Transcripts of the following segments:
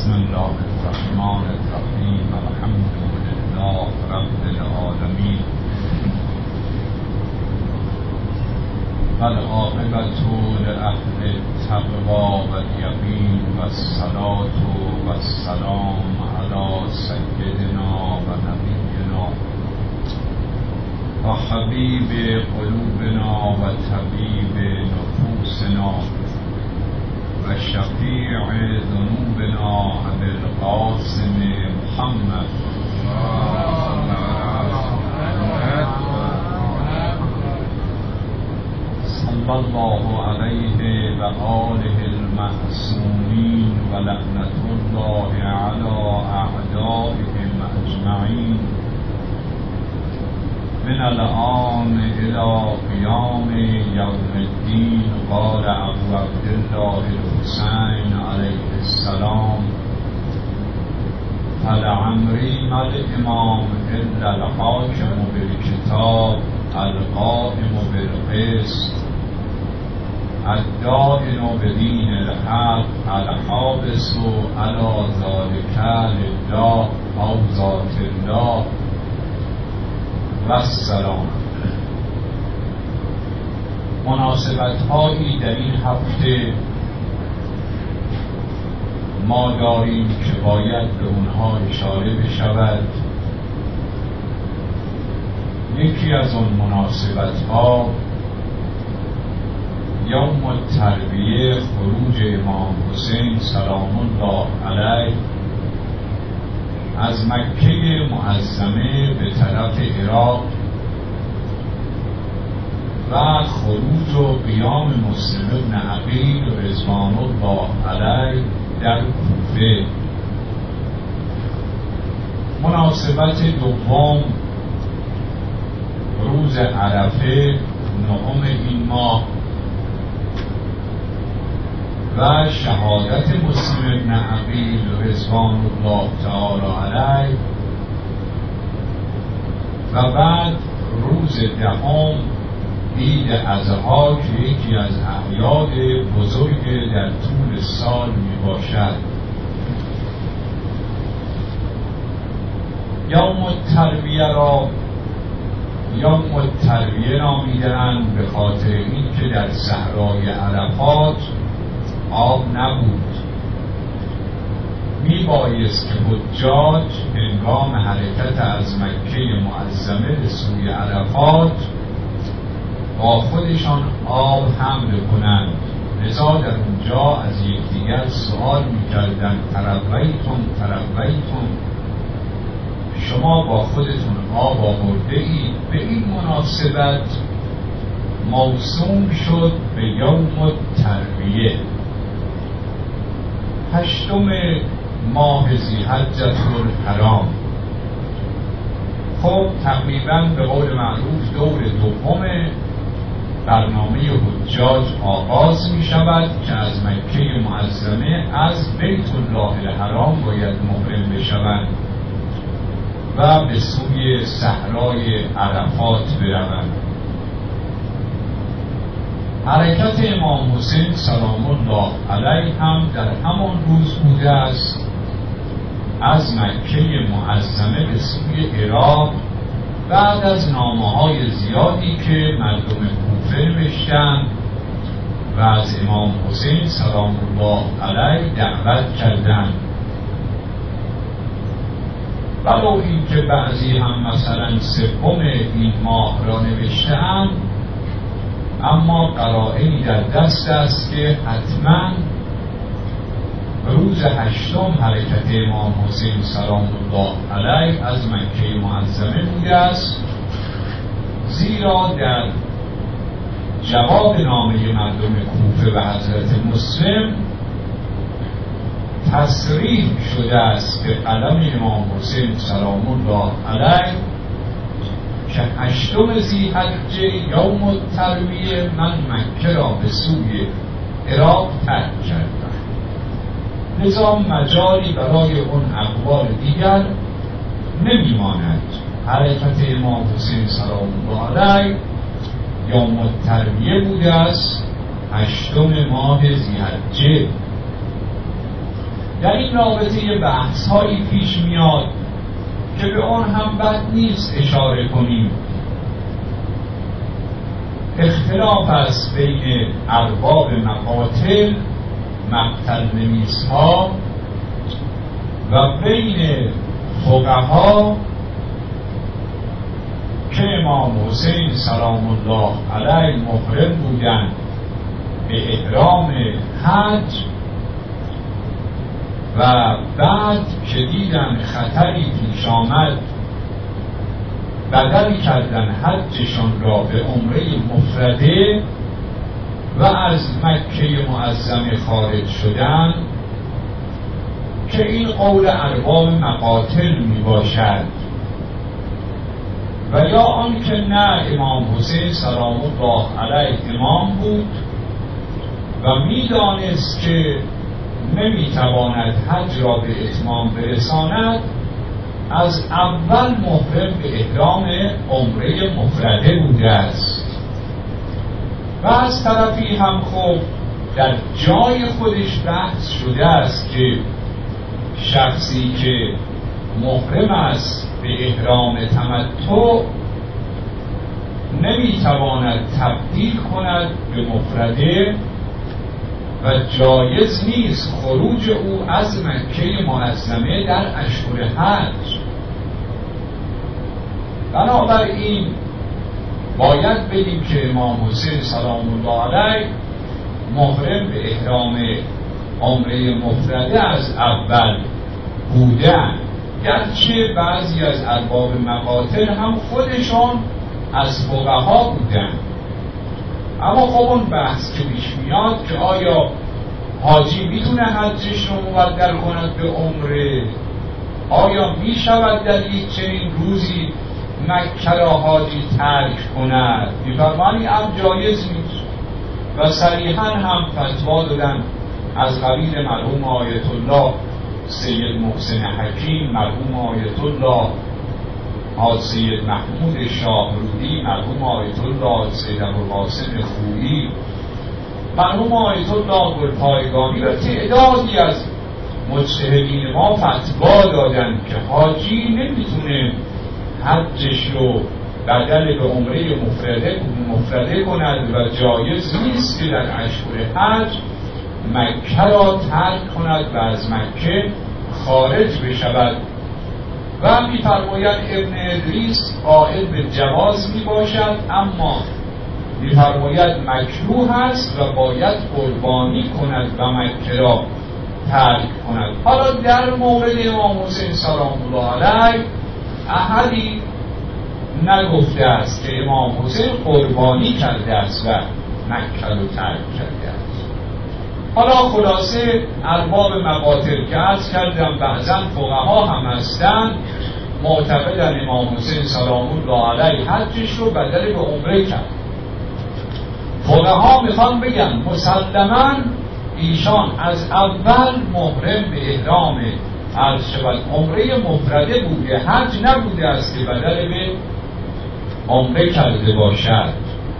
بسم الله الرحمن الرحیم الحمد لله رب العالمین والعاقبة لأهل التقوى والیقین والصلاة والسلام علی سیدنا و نبینا و حبیب قلوبنا و طبیب نفوسنا و شفیع ذنوبنا ابی القاسم محمد صلی الله علیه و آله المعصومین و لعنت الله علی اعدائهم اجمعین من الآن الى قیام یوم الدین. قال ابو عبدالله الحسین علیه السلام فلعمری ما الامام الا الحاکم بالکتاب القائم بالقسط الدائن بدین الحق الحابس علی ذلک لله او ذات الله و السلام. مناسبت هایی در این هفته ما داریم که باید به اونها اشاره بشود. یکی از اون مناسبت ها یوم الترویه، خروج امام حسین سلام الله علیه از مکه معظمه به طرف عراق و خروج و قیام مسلم بن عقیل رضوان الله علیه در کوفه. مناسبت دوم روز عرفه نهم این ماه و شهادت مسلم بن عقیل رضوان الله تعالی علیه و بعد روز دهم عید اضحی که یکی از اعیاد بزرگ در طول سال می باشد. یوم الترویه را یوم الترویه نامیده‌اند به خاطر اینکه در صحرای عرفات آب نبود. می بایست که حجاج هنگام حرکت از مکه معظمه به سوی عرفات با خودشان آب حمل کنند. لذا در اونجا از یکدیگر سوال می‌کردند ترویتم شما با خودتون آب آورده اید. به این مناسبت موسوم شد به یوم الترویه. 8 ماه ذی‌حجة الحرام. خب تقریبا به قول معروف دور دوم برنامه حجاج آغاز می شود که از مکه معظمه از بیت الله الحرام باید محرم بشوند و به سوی صحرای عرفات بروند. حرکت امام حسین سلام الله علیه هم در همان روز بوده است، از مکه معظمه به سوی عراق بعد از نامه‌های زیادی که مردم کوفه نوشتند و از امام حسین سلام الله علیه دعوت کردند. ولو اینکه بعضی هم مثلا 3 این ماه را نوشته‌اند، اما قرائنی در دست است که حتما روز 8 حرکت امام حسین سلام الله علیه از مکه معظمه بوده است، زیرا در جواب نامه مردم کوفه و حضرت مسلم تصریح شده است به قلم امام حسین سلام الله علیه که 8 ذی‌حجه یوم الترویه من مکه را به سوی عراق ترک کردم. لذا مجالی برای اون اقوال دیگر نمیماند. حرکت امام حسین سلام الله علیه یوم الترویه بوده است، 8 ماه ذی‌حجه. در این رابطه یه بحث هایی پیش میاد که به آن هم بد نیست اشاره کنیم. اختلاف است بین ارباب مقاتل، مقتل نویس ها و بین فقها که امام حسین سلام الله علیه محرم بودند به احرام حج و بعد که دیدن خطری پیش آمد بدل کردن حجشان را به عمره مفرده و از مکه معظمه خارج شدن، که این قول ارباب مقاتل می باشد، و یا آن که نه امام حسین سلام الله علیه امام بود و می دانست که نمی تواند حج را به اتمام برساند، از اول محرم به احرام عمره مفرده بوده است. و از طرفی هم خب در جای خودش بحث شده است که شخصی که محرم است به احرام تمتع نمیتواند تبدیل کند به مفرده و جایز نیست خروج او از مکه معظمه در اشهر حج. بنابراین باید بدیم که امام حسین سلام الله علیه محرم به احرام عمره مفرده از اول بودن، گرچه بعضی از ارباب مقاتل هم خودشان از فقها بودن. اما خب اون بحث که پیش میاد که آیا حاجی میتونه حجش رو مبدل کند به عمره؟ آیا میشود در یک چنین روزی مکه را حاجی ترک کند؟ میفرمانی ام جایز نیست و صریحا هم فتوا دادن از قبیل مرحوم آیت الله سید محسن حکیم، مرحوم آیت الله سید محمود شاهرودی، مرحوم آیت الله سید ابوالقاسم خویی، مرحوم آیت الله گلپایگانی و تعدادی از مجتهدین ما فتوا دادند که حاجی نمیتونه حجش رو بدل به عمره مفرده کند و جایز نیست که در اشهر حج مکه را ترک کند و از مکه خارج بشود. و می‌فرماید ابن ادریس قائل به جواز میباشد، اما می‌فرماید مکروه است و باید قربانی کند و مکه را ترک کند. حالا در مورد امام حسین سلام الله علیه احدی نگفته است که امام حسین قربانی کرده است و مکه را ترک کرده است. حالا خلاصه ارباب مقاتل که عرض کردم بعضا فقها هم هستند معتقدن امام حسین سلام الله علیه حجش رو بدل به عمره کرد. فقها میخوان بگن مسلماً ایشان از اول محرم به احرام عرض شود عمره مفرده بوده، حج نبوده است که بدل به عمره کرده باشد.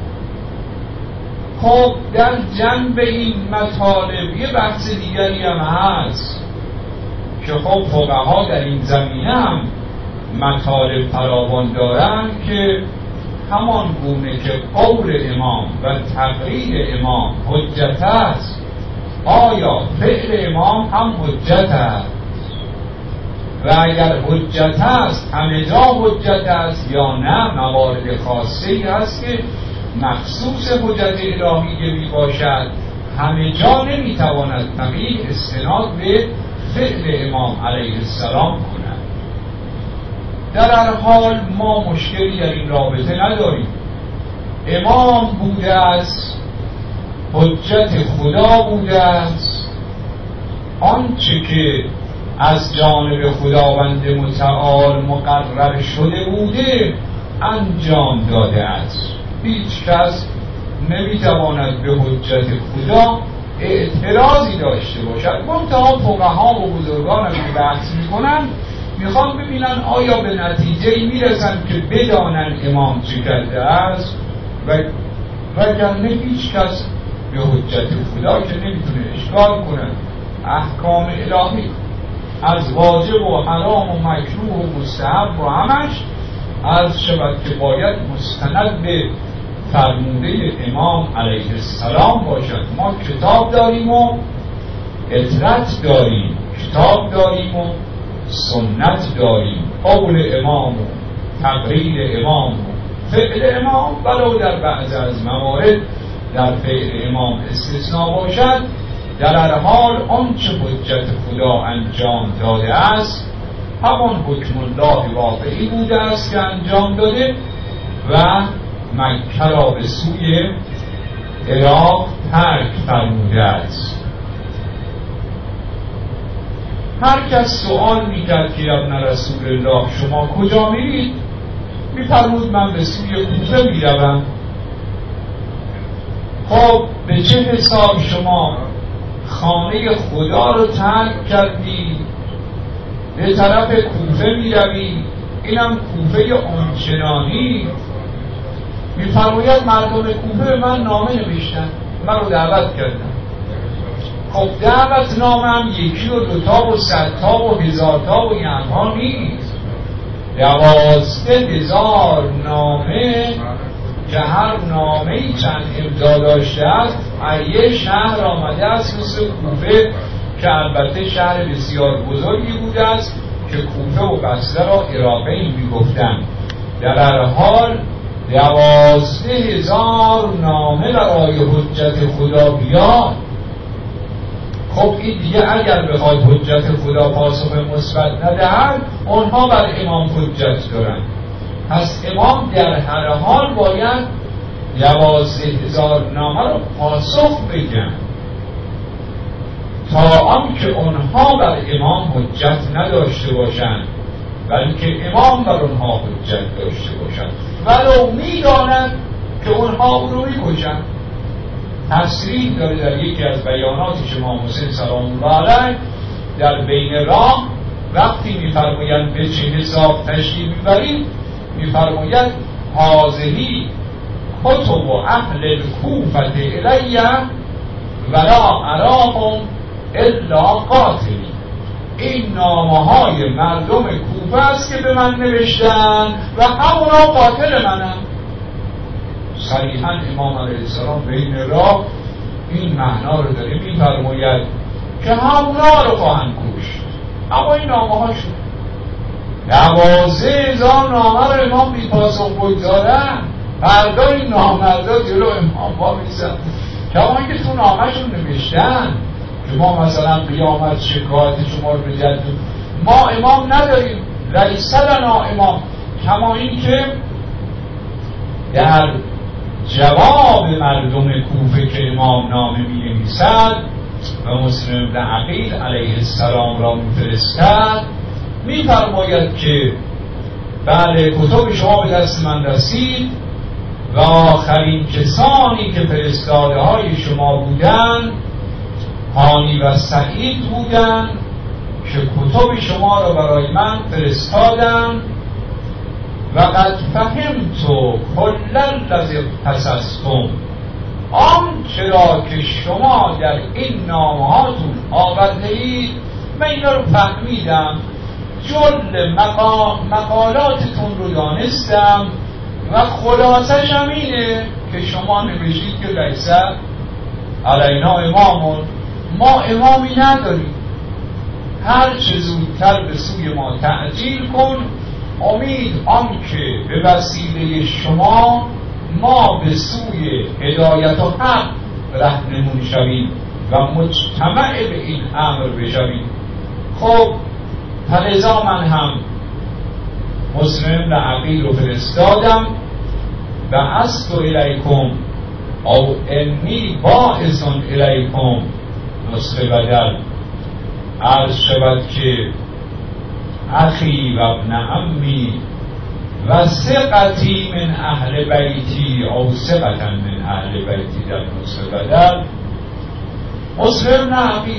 خب در جنب این مطالب یه بحث دیگری هم هست که خب فقها در این زمینه هم مطالب فراوان دارن که همان گونه که قول امام و تقریر امام حجت است، آیا فعل امام هم حجت است؟ و اگر حجت است همه جا حجت است یا نه موارد خاصی هست که مخصوص حجت الهیه می باشد، همه جا نمیتواند فقیه استناد به فعل امام علیه السلام کند. در هر حال ما مشکلی در این رابطه نداریم. امام بوده است، حجت خدا بوده است، آنچه که از جانب خداوند متعال مقرر شده بوده انجام داده است. هیچ کس نمیتواند به حجت خدا اعتراضی داشته باشد. منتها فقها و بزرگان که بحث میکنن میخوان ببینن آیا به نتیجه میرسن که بدانن امام چه کرده است وگرنه هیچ کس به حجت خدا که نمیتونه اشکال کنه احکام الهی از واجب و حرام و مکروه و مستحب و همش عرض شود که باید مستند به فرموده امام علیه السلام باشد. ما کتاب داریم و اطرت داریم، کتاب داریم و سنت داریم، قول امام و تقریر امام و فعل امام، ولو در بعض از موارد در فعل امام استثناء باشد. در هر حال آنچه حجت خدا انجام داده است همان حکم الله واقعی بوده است که انجام داده و مکه را به سوی عراق ترک فرموده است. هر کس سوال میکرد که ابن رسول الله شما کجا میرید؟ میفرمود من به سوی کوفه میروم. خب به چه حساب شما خانه خدا رو ترک کردی به طرف کوفه میروی؟ اینم کوفه آنچنانی. میفرماید مردم کوفه به من نامه نوشتن، من رو دعوت کردن. خب دعوت نامم یکی و دوتا و صدتا و هزارتا و اینها نیست، 12,000 نامه که هر نامه‌ای چند امضا داشته است. یه شهر آمده است مثل کوفه که البته شهر بسیار بزرگی بوده است که کوفه و بصره را عراقی میگفتند. در هر حال 12,000 نامه برای حجت خدا بیاد. خب این دیگه اگر بخواد حجت خدا پاسخ مثبت ندهد اونها بر امام حجت دارن. پس امام در هر حال باید 12,000 نامه رو پاسخ بگن تا آنکه اونها بر امام حجت نداشته باشند، بلکه امام بر اونها حجت داشته باشند، ولو میداند که اونها او رو میکشند. تصریح داره در یکی از بیاناتش امام حسین سلام الله علیه در بین راه وقتی میفرمایند به چه حساب تشریف میبرید، میفرماید حاضری کتب و اهل الکوفة الی ولا اراهم الا قاتلی. این نامه های مردم کوفه است که به من نوشتن و همونا قاتل منم. صریحا امام علیه السلام بین راه این معنا رو داره میفرماید که همونا رو خواهند کشت. اما این نامه ها شد 12,000 نامه رو امام بی پاسخ بگذارن. فردا این نامردا جلو امام با میزن کما اینکه تو نامهشون نوشتن که ما مثلا قیامت شکایت شما رو بجد ما امام نداریم، لیس لنا امام. کما اینکه در جواب مردم کوفه که امام نامه می نویسد و مسلم بن عقیل علیه السلام را میفرستد، میفرماید که بله کتب شما به دست من رسید و آخرین کسانی که فرستاده های شما بودن هانی و سعید بودن که کتب شما را برای من فرستادن و قد فهمت کل الذی قصصتم. آنچه را که شما در این نامهاتون آورده اید من اینا رو فهمیدم، جل مقالاتتون رو دانستم و خلاصش هم اینه که شما نوشید که لیس علینا امامون، ما امامی نداریم، هر چه زودتر به سوی ما تعجیل کن، امید آنکه به وسیله شما ما به سوی هدایت و حق رهنمون شویم و مجتمع به این امر بشویم. خب فلذا من هم مسلم بن عقیل رو فرستادم و اسلو الیکم او انی باعثون الیکم نصر بدل. عرض شود که اخی و ابن عمی و ثقتی من اهل بیتی او ثقتا من اهل بیتی در نصر بدل. مسلم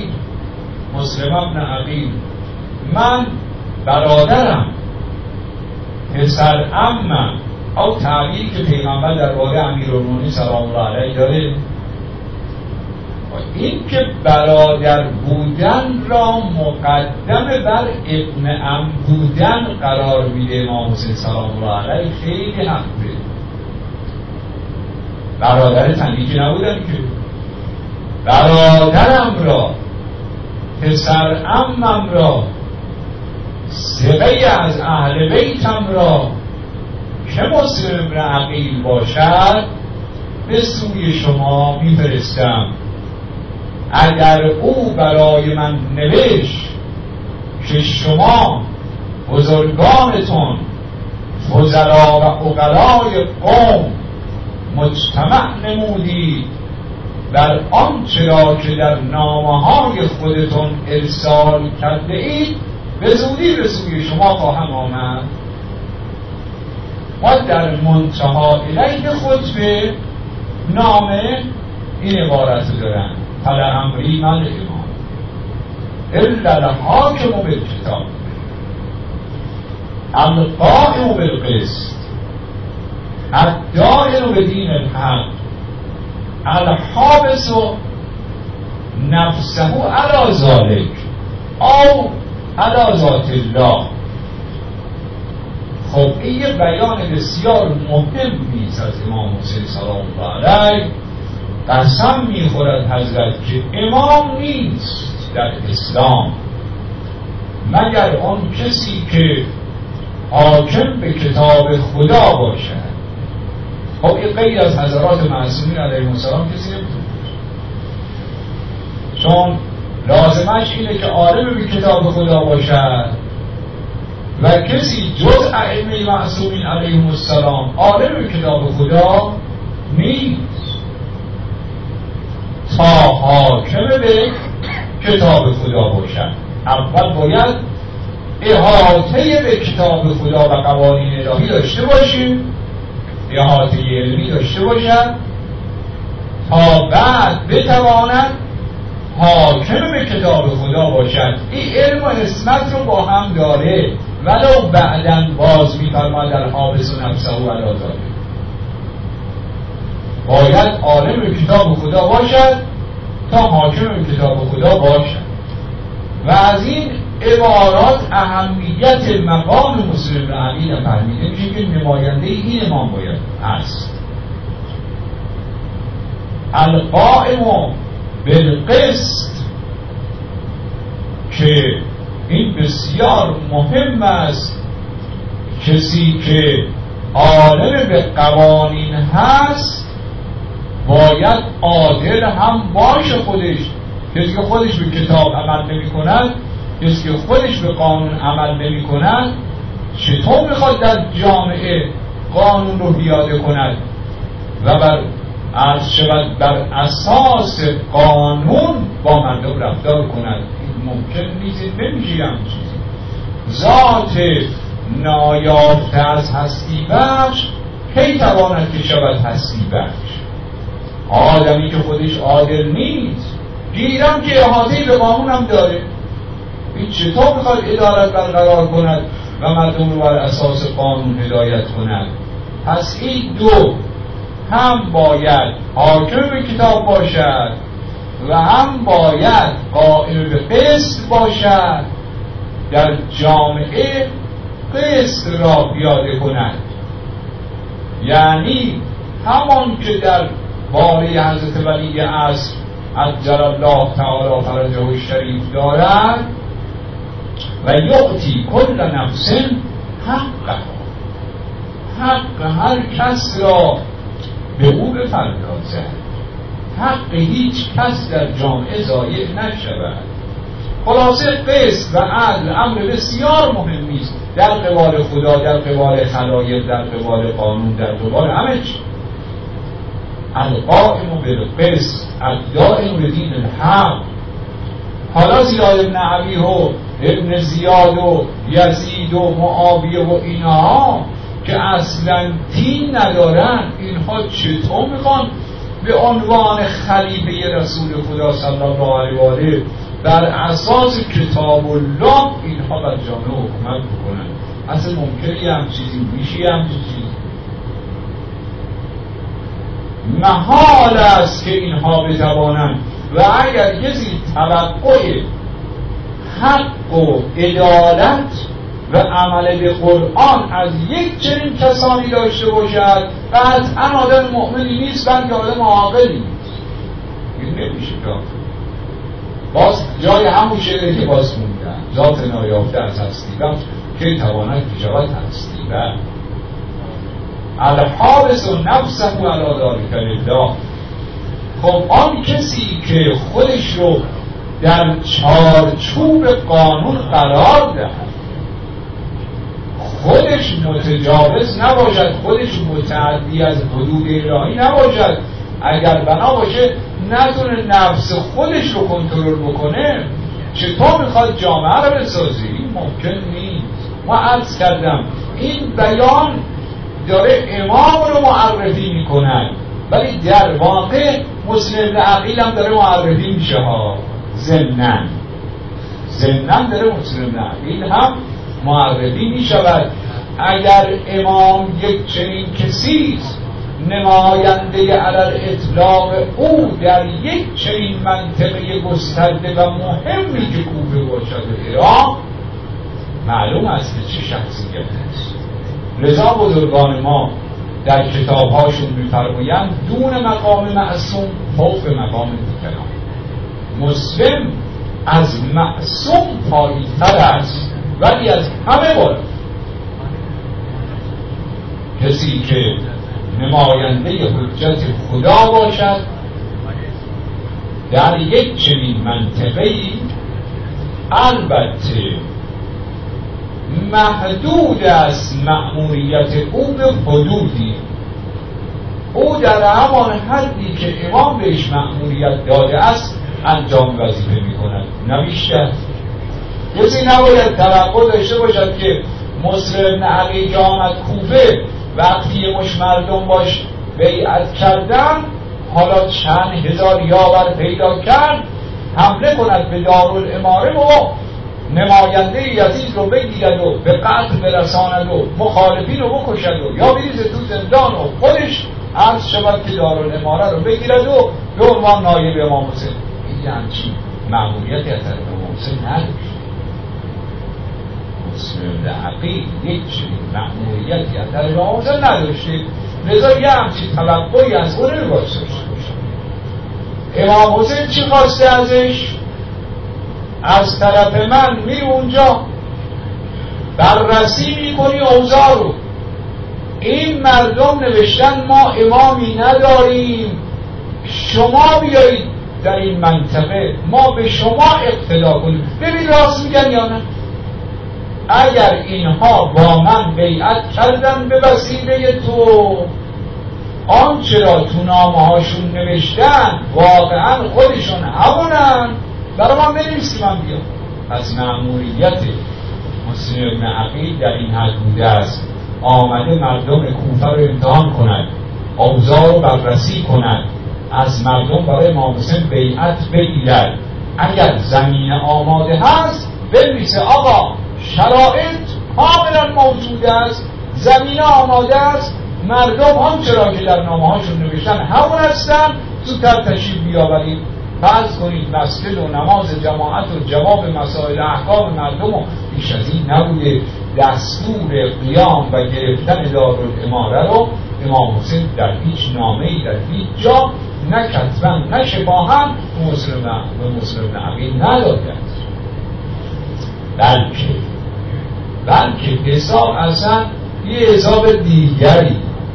ابن عقیل من برادرم پسر عمم او تعبیر که پیغمبر در باره امیرالمومنین سلام الله علیه داره این که برادر بودن را مقدم بر ابن عم بودن قرار میده امام حسین سلام الله علیه، خیلی حقه. برادر تنی که نبودن که، برادرم را، پسر عمم را، ثقه از اهل بیتم را که مسلم ابن عقیل باشد به سوی شما میفرستم. اگر او برای من نوشت که شما بزرگانتون فضلا و عقلای قوم مجتمع نمودید بر آنچه را که در نامه‌های خودتون ارسال کرده اید، به زودی به سوی شما خواهم آمد. ما در منتها الیه خطبه نامه این عبارت دارن: فلعمری من الامام الا الحاکم بالکتاب القائم بالقسط الداعی بدین الحق الحابس نفسه علی ذلک او علی ذات الله. خب این یه بیان بسیار مهمی است از امام حسین سلام الله علیه. قسم میخورد حضرت که امام نیست در اسلام مگر آن کسی که حاکم به کتاب خدا باشد. خب این غیر از حضرات معصومین علیهم السلام کسی نمیتونه، چون لازمش اینه که عالم به کتاب خدا باشد و کسی جز ائمه معصومین علیهم السلام عالم به کتاب خدا نیست تا حاکم به کتاب خدا باشد. اول باید احاطه به کتاب خدا و قوانین الهی داشته باشیم، احاطه علمی داشته باشد تا بعد بتواند حاکم به کتاب خدا باشد. این علم و حسمت رو با هم داره، ولو بعداً باز می‌فرماید الحابس و نفسه و علی ذلک. باید عالم به کتاب خدا باشد تا حاکم به کتاب خدا باشد. و از این عبارات اهمیت مقام مسلم ابن عقیل فهمیده میشه که نماینده این امام باید هست. القائم بالقسط، که این بسیار مهم است. کسی که عالم به قوانین هست باید عادل هم باشه خودش. کسی که خودش به کتاب عمل نمی کند، کسی که خودش به قانون عمل نمی کند، چطور میخواد در جامعه قانون رو پیاده کند و بر اساس قانون با مردم رفتار کند؟ این ممکن نیست، نمیشه هم چیزی. ذات نایافته از هستی بخش کی تواند که شود هستی بخش؟ آدمی که خودش عادل نیست، گیرم که احاطه‌ای به قانون هم داره، این چطور میخواد عدالت برقرار کند و مردم رو بر اساس قانون هدایت کند؟ پس این دو هم باید حاکم به کتاب باشد و هم باید قائم به قسط باشد، در جامعه قسط را پیاده کند. یعنی همان که در باره حضرت ولی عصر عجل الله تعالی فرجه الشریف دارد و یعطی کل نفس حقها، حق هر کس را به او بپردازد، حق هیچ کس در جامعه ضایع نشود. خلاصه قسط و عدل امر بسیار مهمی است در قبال خدا، در قبال خلایق، در قبال قانون، در قبال همه چی. القائم بالقسط الداعی بدین الحق. حالا زیاد ابن عبی و ابن زیاد و یزید و معاویه و اینها که اصلا دین ندارن، اینها چطور میخوان به عنوان خلیفه رسول خدا صلی الله علیه و آله بر اساس کتاب الله اینها بر جامعه حکومت بکنن؟ اصلا ممکنی هم چیزی میشه؟ هم چیزی محال است که اینها بتوانند و اگر کسی توقع حق و عدالت و عمل به قرآن از یک چنین کسانی داشته باشد قطعا آدم مؤمنی نیست، بلکه آدم عاقلی نیست. این نمیشه باز جای همون شعری که باز موندن ذات نایافته از هستی رفت که تواند بشود هستی و الحابس و نفسه و علاداری الله. خب آن کسی که خودش رو در چارچوب قانون قرار دهد، خودش متجاوز نباشد، خودش متعدی از حدود الهی نباشد، اگر بنا باشه نتونه نفس خودش رو کنترل بکنه، چطور میخواد جامعه رو بسازی؟ این ممکن نیست. ما عرض کردم این بیان داره امام رو معرفی میکنن، ولی در واقع مسلم عقیل هم داره معرفی میشه ها. ضمناً داره مسلم عقیل هم معرفی میشود. اگر امام یک چنین کسیست، نماینده علل اطلاق او در یک چنین منطقه گسترده و مهمی که کوفه باشد و ایران، معلوم است که چه شخصیت است. لذا بزرگان ما در کتابهاشون می‌فرمایند دون مقام معصوم فوق مقام دیگران. مسلم از معصوم پایین‌تر است ولی از همه بالا. کسی که نماینده حجت خدا باشد در یک چنین منطقه‌ای، البته محدود است مأموریت او به حدودی، او در همان حدی که امام بهش مأموریت داده است انجام وظیفه می‌کند، نه بیشتر. کسی نباید توقع داشته باشد که مسلم بن عقیل که آمد کوفه وقتی مش مردم باش بیعت کردن، حالا چند هزار یاور پیدا کرد، حمله کند به دارالاماره و نماینده یزید رو بگیرد و به قتل برساند و مخالفین رو بکشد و یا بریزه تو زندان و خودش عرض شود که دارالاماره رو بگیرد و به عنوان نایب امام حسین. این همچین مأموریتی از طرف امام حسین نداشت. مسلم بن عقیل یک چنین مأموریتی از طرف امام حسین نداشته، لذا یه همچین توقعی از اون نمی‌باید داشته باشه. امام حسین چی خواسته ازش؟ از طرف من میری اونجا بررسی میکنی اوضاع رو، این مردم نوشتن ما امامی نداریم، شما بیایید در این منطقه ما به شما اقتدا کنیم، ببین راست میگن یا نه. اگر اینها با من بیعت کردن به وسیله تو، آنچه را تو نامه هاشون نوشتن واقعا خودشون همونن، برای من بنویس که من بیام. پس مأموریت مسلم بن عقیل در این حد بوده است، آمده مردم کوفه رو امتحان کند، اوضاع رو بررسی کند، از مردم برای امام حسین بیعت بگیرد. اگر زمین آماده هست بنویسه آقا شرایط کاملا موجود است، زمین آماده است، مردم آنچه را که در نامه هاشون نوشتن همون هستن، زودتر تشریف بیاورید، فرض کنید مسجد و نماز جماعت و جواب مسائل احکام مردم و بیش از این نبوده. دستور قیام و گرفتن دارالاماره رو امام حسین در هیچ نامه‌ای در هیچ جا نه کتباً نه شفاهاً به مسلم بن عقیل نداده است. بلکه حساب اصلا یه حساب دیگری.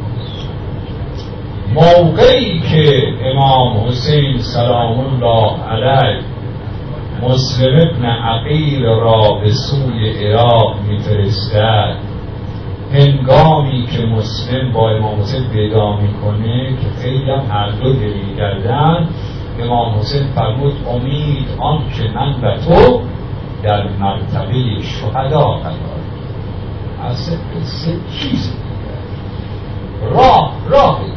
موقعی که امام حسین سلام الله علیه مسلم بن عقیل را به سوی عراق میفرستد، هنگامی که مسلم با امام حسین ودا میکنه که خیلی هم هر دو دلیل کردن، امام حسین فرمود امید آن که من و تو در مرتبه شهدا قرار اصلا سه چیز دیگر راه دیگر.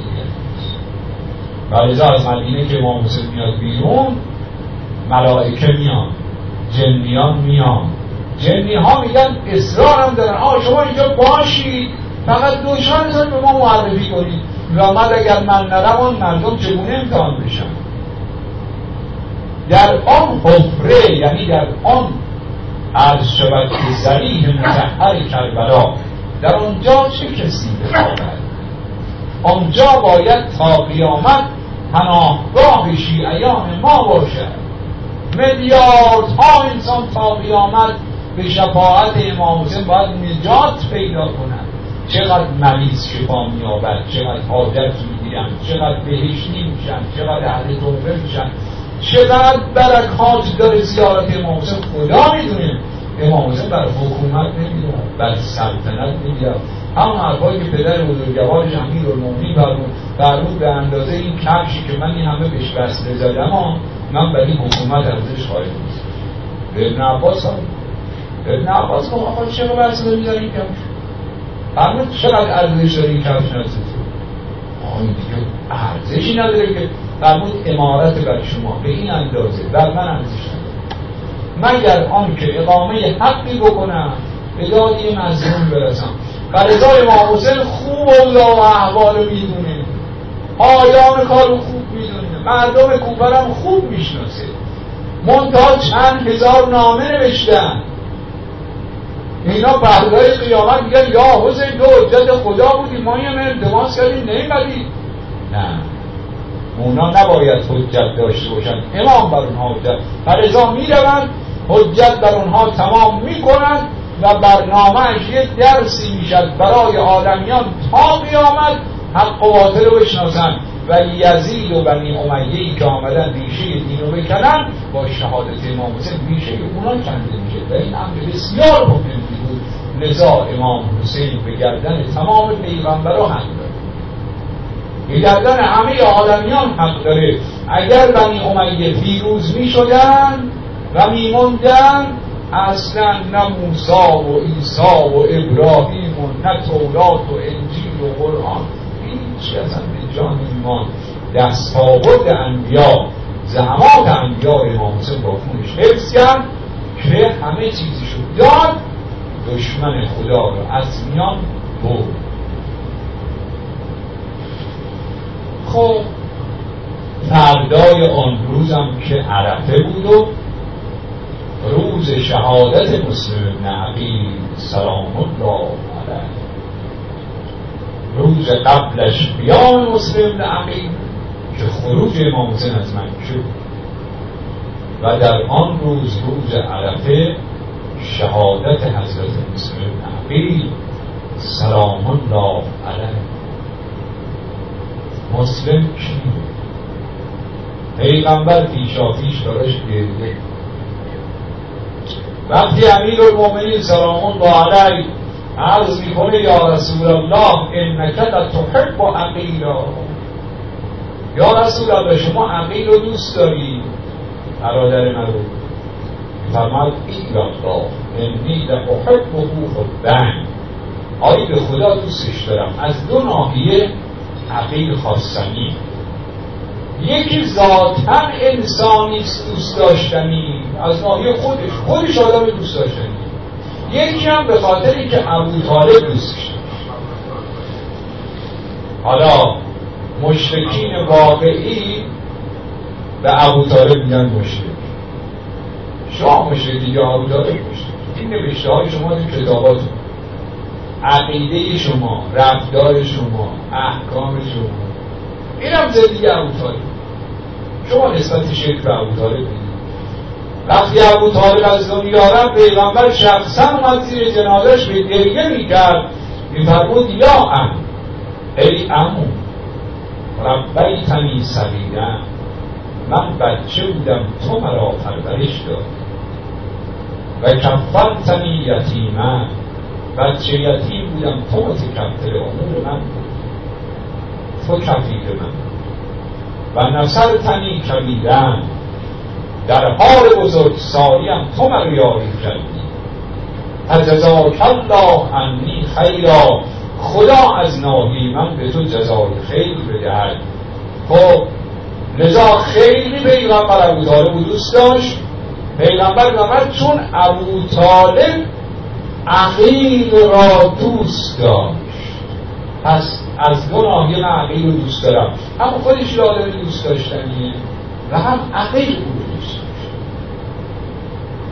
ولیزا از مدینه که امام حسین میاد بیرون، ملائکه میان، جنیان میان، جنی ها میگن اصرار هم دارن شما اینجا باشید، فقط دوشانتون به ما معرفی کنید، رامد اگر من نرم آن مردم چگونه امتحان بشن. در آن حفره، یعنی در آن عرض شود که ذریح مطهر کربلا، در آنجا چه کسی بخوابد؟ آنجا باید تا قیامت پناهگاه شیعیان ما باشد. میلیاردها انسان تا قیامت به شفاعت امام حسین باید نجات پیدا کنند. چقدر مریض شفا می‌یابد، چقدر حاجت می‌گیرند، چقدر بهشتی میشن، چقدر اهل توبه میشن، چقدر برکات داره زیارت امام حسین. خدا میدونه امام حسین بر حکومت نمیاد، بر سلطنت نمیاد. همون حرفایی که پدر بزرگوارش امیرالمومنین فرمود به اندازه این کفشی که من این همه بهش بسته زدم، من برای این حکومت ارزش خواهد نیست. ابن عباس آقا چرا بسته میذاری این کفش؟ فرمود چقدر ارزش داره این کفش نزد؟ این دیگه ارزشی نداره که. فرمود امارت بر شما به این اندازه بر من ارزش نداره، مگر آن که اقامه حقی بکنم به داد یه مظلوم برسم. فرزای امام حسین خوب اوضاع و احوال میدونه، آیان کارو خوب میدونه، مردم کوفه هم خوب میشناسه، منتها چند هزار نامه نوشتن. اینا بردای قیامت میگن یا حسین تو حجت خدا بودی، ما یه التماس کردیم نمی‌بدی. نه، اونا نباید حجت داشته باشن، امام بر اونها حجت. فرزا میروند حجت بر اونها تمام میکنند و برنامه‌اش یک درسی میشد برای عالمیان تا قیامت حق و باطل رو بشناسن. و یزید و بنی امیه‌ای که آمدن ریشه دین رو بکنن، با شهادت امام حسین ریشه اونا کنده میشه. و این امر بسیار مهمی بود. لذا امام حسین به گردن تمام پیغمبران حق داره، به گردن همه عالمیان حق داره. اگر بنی امیه پیروز میشدن و میموندن، اصلا نه موسی و عیسی و ابراهیم و نه تورات و انجیل و قرآن هیچ اصلا به جان ایمان. دستاورد انبیا، زحمات انبیا امام حسین با خونش حفظ کرد که همه چیزشو داد، دشمن خدا رو از میان برد. خب فردای آن روزم که عرفه بود و روز شهادت مسلم بن عقیل سلام الله علیه، روز قبلش قیام مسلم بن عقیل که خروج امام حسین از مکه، و در آن روز روز عرفه شهادت حضرت مسلم بن عقیل سلام الله علیه. مسلم کی؟ پیغمبر پیشاپیش دارش گریه. وقتی امیرالمومنین سلام الله علیه عرض میکنه یا رسول الله انک لتحب عقیلا، یا رسول الله شما عقیل رو دوست داری؟ برادر من رو فرماد ایلا الله انی لأحبه حبا، آیی به خدا دوستش دارم. از دو ناحیه عقیل خواستنی، یکی ذاتاً انسانیست دوست داشتنی از ناحیه خودش آدم دوست داشتنی، یکی هم به خاطر اینکه ابو طالب دوستش داشت. حالا مشرکین واقعی به ابو طالب میگن مشرک، شما مشرکی یا ابو طالب مشرک. این نوشته های شما این کتابات، عقیده شما، رفتار شما، احکام شما، این هم زندگی ابو طالب. شما نسبت شرک به ابو طالب میدید. وقتی ابو طالب از دنیا رفت، پیغمبر شخصا اومد زیر جنازش به گریه میکرد، میفرمود یا عم، ای عمو ربیتنی صغیرا، من بچه بودم تو مرا پرورش داد، و کفلتنی یتیما، بچه یتیم بودم تو متکفل امور من بود، تو کفیل من، و نصرتنی کبیرا، در حال بزرگسالیم تو مرا یاری کردی، فجزاک الله عنی خیرا، خدا از ناحیه من به تو جزای خیر بدهد. خب لذا خیلی پیغمبر ابو طالب رو دوست داشت. پیغمبر چون ابو طالب عقیل را دوست داشت، پس از دو ناحیه من عقیل رو دوست دارم، هم خودش آدم دوست داشتنیه و هم عقیل رو دوست.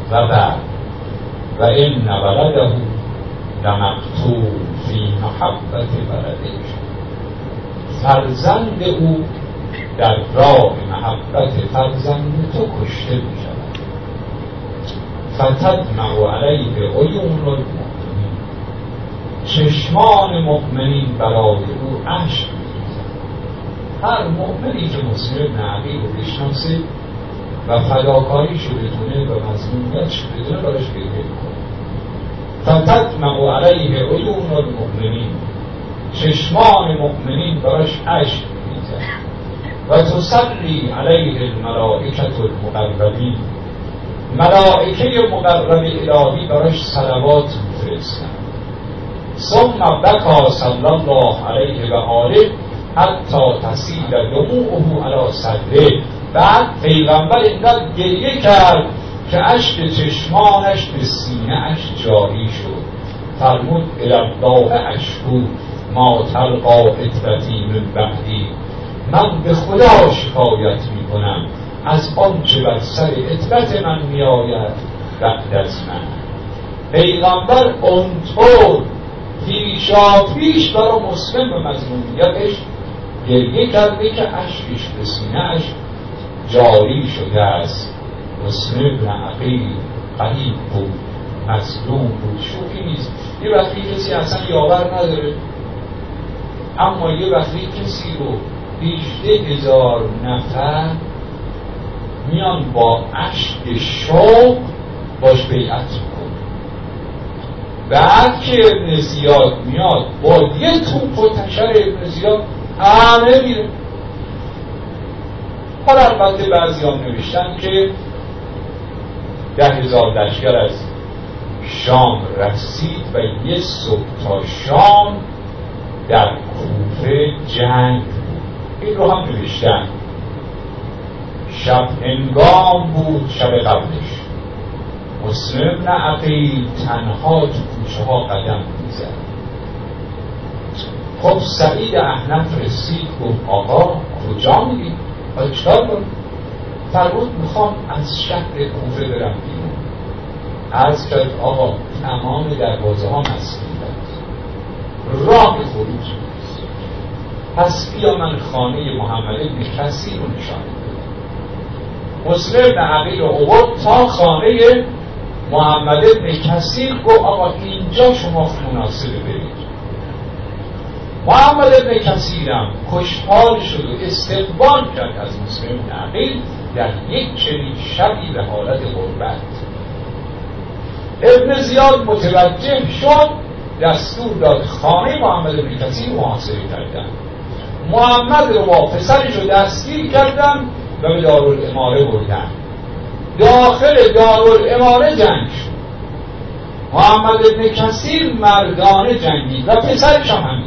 و بعد و این ولده لمقتول فی محبت ولده، فرزند او در راه محبت فرزند تو کشته می شود. فتدمع علیه عیون المؤمنین، چشمان مؤمنین برای او اشک می‌ریزد. هر مؤمنی که مسلم بن عقیل رو بشناسه و فداکاریشو بدونه و مظلومیتش بدونه براش گریه می‌کنه. فتدمع علیه عیون المؤمنین، چشمان مؤمنین براش اشک می‌ریزد. و تصلی علیه الملائکة المقربین، ملائکه مقرب الهی براش صلوات می‌فرستند. ثم بکا صلی الله علیه و آله حتی تسیل دموعه علی صدره، بعد پیغمبر اینقدر گریه کرد که اشک چشمانش به سینه اش جاری شد. فرمود الی الله اشکو ما تلقا عترتی من بعدی، من به خدا شکایت می کنم از آنچه بر سر عترت من می آید بعد از من. پیغمبر اونطور پیشاپیش برای مسلم و مظلومیتش گریه کرده که اشکش به سینه‌اش جاری شده است. مسلم بن عقیل غریب بود، مظلوم بود، شوخی نیست. یه وقتی کسی اصلا یاور نداره، اما یه وقتی کسی رو 18,000 نفر میان با اشک شوق باش بیعت میکنه. بعد که ابن زیاد میاد با یه توپ و تشر ابن زیاد همه میره. حالا البته بعضی هم نوشتن که 10,000 لشکر از شام رسید و یه صبح تا شام در کوفه جنگ بود. این رو هم نوشتن. شب هنگام بود، شب قبلش. مسلم بن عقیل تنها تو کوچه ها قدم میزد. خب سعید احنف رسید، گفت آقا کجا میری؟ آقا چکار کنم؟ فرمود میخوام از شهر کوفه برم بیرون. عرض کرد آقا تمام دروازه ها مسدودند، راه خروج نیست. پس بیا من خانه محمد بن کثیر رو نشان بدم. مسلم بن عقیل رو آورد تا خانه محمد بن کثیر، گفت آقا اینجا شما مناسبه برید. محمد بن کثیرم خوشحال شد و استقبال کرد از مسلم بن عقیل در یک چنین شبی به حالت غربت. ابن زیاد متوجه شد، دستور داد خانه محمد بن کثیر محاصره کردن. محمد رو با پسرش رو دستگیر کردن و به دارالاماره بردن. داخل دارالاماره جنگ شد. محمد بن کثیر مردانه جنگید و پسرش هم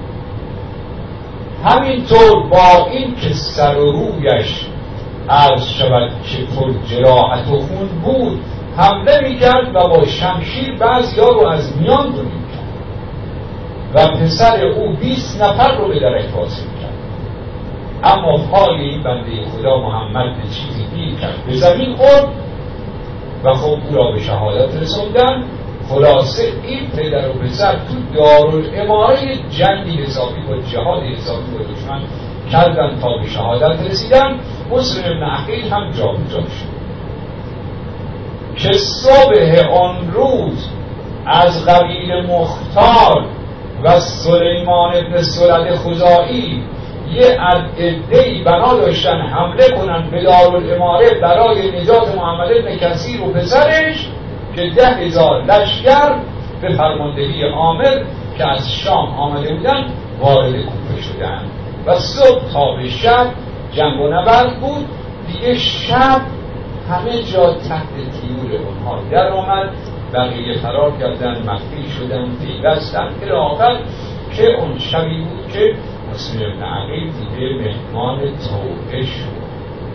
همینطور با این که سر و رویش عرض شود که پر جراحت و خون بود حمله میکرد و با شمشیر بعضیا رو از میان دو میکرد و پسر او 20 نفر رو به درک واصل کرد. اما پای این بنده خدا محمد به چیزی گیر کرد، به زمین خورد و خب او را به شهادت رسوندن. خلاصه این پدر و پسر تو دارالاماره جنگی حسابی با جهاد حسابی با دشمن کردن تا به شهادت رسیدن. مسلم بن عقیل هم جابجا شد که صبح آن روز از قبیل مختار و سلیمان ابن سرد خزاعی یه عده‌ای بنا داشتن حمله کنن به دارالاماره برای نجات محمد بن کثیر و پسرش که 10,000 لشکر به فرماندهی عامر که از شام آمده بودن وارد کوفه شدن و صبح تا به شب جنگ و نبرد بود. دیگه شب همه جا تحت تیور اونها در آمد، بقیه فرار کردن، مخفی شدن، پیوستن الی آخر که اون شبی بود که مسلم بن عقیل دیگه مهمان توبه شد.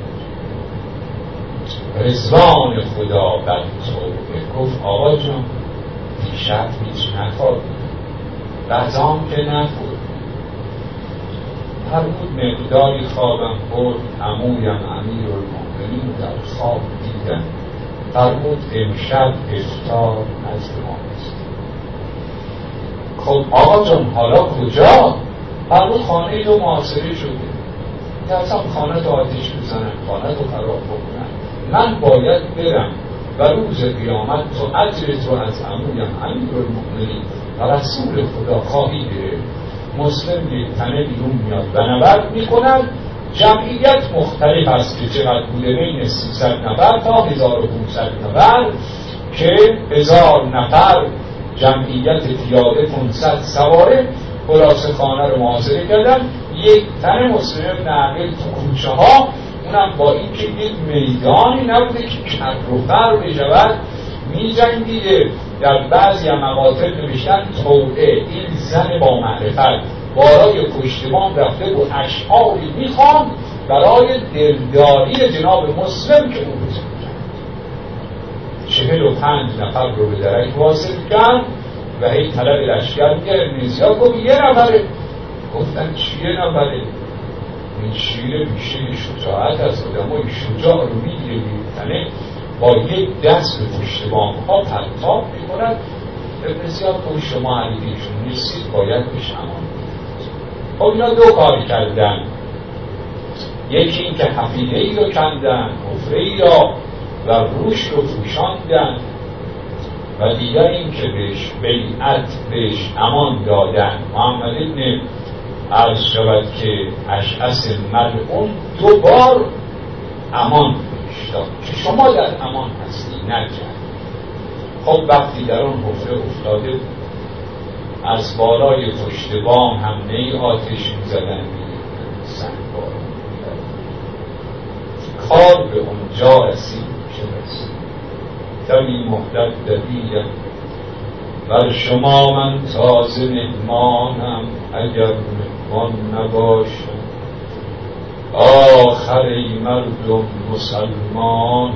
رضوان خدا بر توبه. گفت آقا جان دیشب هیچ نخورد، غذام که نخورد. هر بود مقداری خوابم برد، عمویم امیر المؤمنین در خواب دیدن فرمود امشب افطار نزد ماست. خب آقا جان حالا کجا؟ فرمود خانه دو محاصره شده، اصلا خانه تو آتیش بزنن، خانه تو خراب بکنن، من باید برم و روز قیامت تو اجر تو از عمویم امیرالمؤمنین و رسول خدا خواهی گرفت. مسلم یک تنه بیرون میاد و نبرد میکنن. جمعیت مختلف است که چقدر بوده، بین 300 نفر تا 1500 نفر، که 1000 نفر جمعیت پیاده 500 سواره خلاصه خانه رو محاصره کردن. یک تن مسلم نقل تو کوچه ها، اونم با این که یک میدانی نبوده که کر و فر بشود، می جنگیده. در بعضی هم مقاطع نوشتن توعه، این زن با معرفت بالای پشتبان رفته و اشعاری میخوان برای دلداری جناب مسلم که او بزن کرد. 45 نفر رو به درک واصل کرد و هی طلب لشکر میگه نزیاد گفت یه نفره. گفتن چیه نفره؟ این شیر بیشه شجاعت از آدم های شجاع رو میگیره بیرتنه با یک دست به پشتبان ها پرتاب میکنن. ابن زیاد که شما علیهشون نیستید باید بهش امان. خب اینا دو کار کردن، یکی این که حفیده ای رو کندن، حفره ای را و روش رو پوشاندن، و دیگر این که بهش بیعت بهش امان دادن. محمد ابن عرض شود که اشعث ملعون 2 بار امان بهش داد که شما در امان هستی، نکرد. خب وقتی در اون حفره افتاده بود، از بالای پشت بام حمله آتش می‌زدن، سنگ باران می‌کردن. کار به اونجا رسید که رسید. کمی مهلت دهید بر شما، من تازه مهمانم، اگر مهمان نباشم آخر ای مردم مسلمان.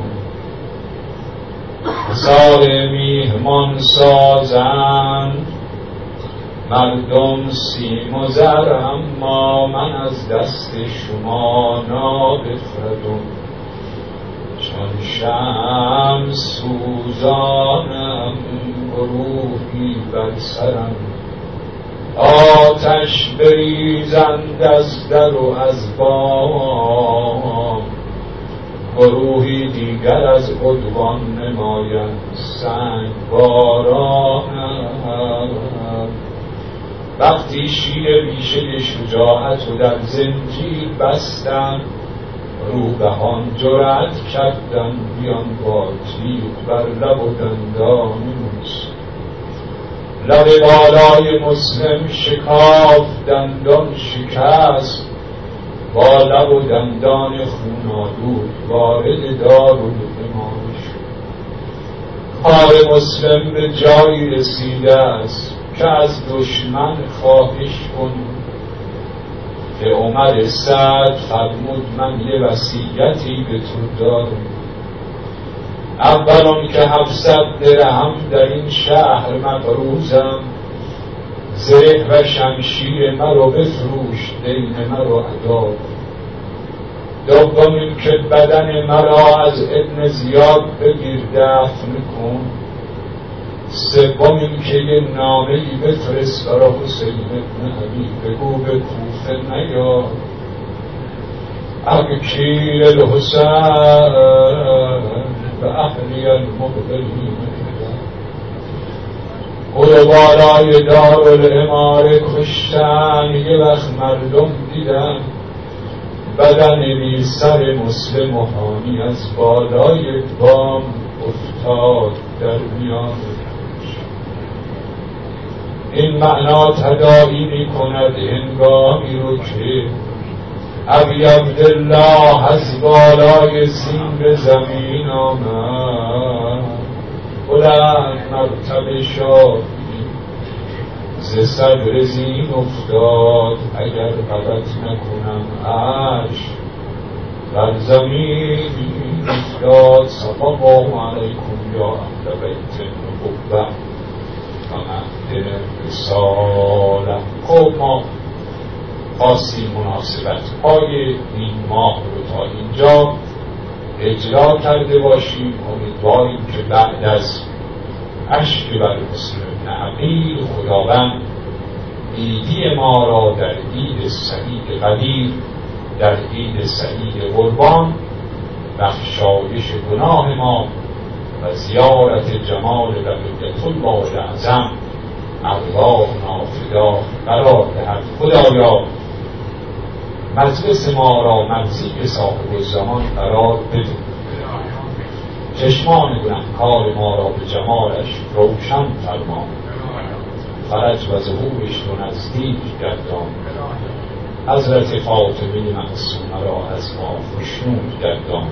هزار میهمان سازند مردم سیم و زر، اما من از دست شما نابخردم، چون شمع سوزانم گروهی بر سرم. آتش بریزند از در و از بام، گروهی دیگر از عدوان نمایند سنگ بارانم. وقتی شیر ریشه شجاعت و در زنجیر بستن، روبهان جرأت کردن بیان با تیغ بر لب و دندان مسلم. لب بالای مسلم شکاف دندان شکست، با لب و دندان خون‌آلود وارد دارالعمارة شد. کار مسلم به جایی رسیده است که از دشمن خواهش کن که عمر سعد فرمود من یه وصیتی به تو دارم. اول که 700 درهم در این شهر مقروضم، زره و شمشیر مرا بفروش، دین مرا ادا کن. دوم که بدن مرا از ابن زیاد بگیر دفن کن. سوم که یه نامه‌ای بفرست برای حسین ابن علی، بگو به کوفه نیاد. ابکی الحسین به اهلی المقبلین، او رو بالای دارالعماره کشتن. یه وقت مردم دیدن بدن بی سر مسلم و حامی از بالای بام افتاد در میان. این معنا تداعی می کند هنگامی رو که ابی عبدالله از بالای زین به زمین آمد، بلند مرتبه شادی ز صدر زین افتاد. اگر غلط نکنم عرش بر زمین افتاد. سلام الله علیکم یا اهل بیت النبوة و مهد رسالة. خب ما خاصی مناسبت های این ماه رو تا اینجا اجرا کرده باشیم. امیدواریم که بعد از اشک بر حسن نعقیل خداوند عیدی ما را در عید سعید قدیر، در عید سعید قربان، بخشایش گناه ما و زیارت جمال بقیت الله اعظم ارواحنا فدا قرار دهد. خدایا مجلس ما را مرضی صاحب الزمان قرار بده، چشمان گنهکار ما را به جمالش روشن فرما، فرج و ظهورش رو نزدیک گردان، حضرت فاطمه معصومه را از ما خشنود گردان.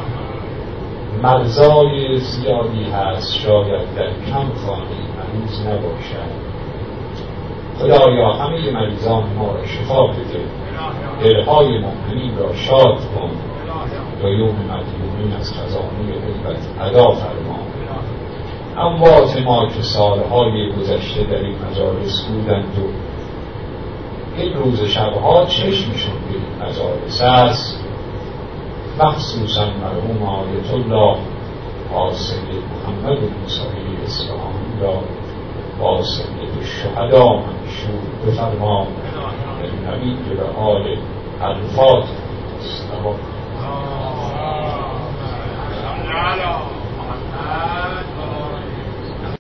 مرزای زیادی هست، شاید در کم خانه مریض نباشد. خدایا همه مریضان ما را شفا بده، دلهای مؤمنین را شاد کن، قیوم مظلومین از خزانه غیبت ادا فرما. اموات ما که سالهای گذشته در این مجالس بودند و این روز شبها چشمشون به این مجالس است، مخصوصا مرحوم آیت الله قاسم محمد موسوی اصفهانی را با سید الشهدا منشور بفرما. نبی به آل الفاتحه. الله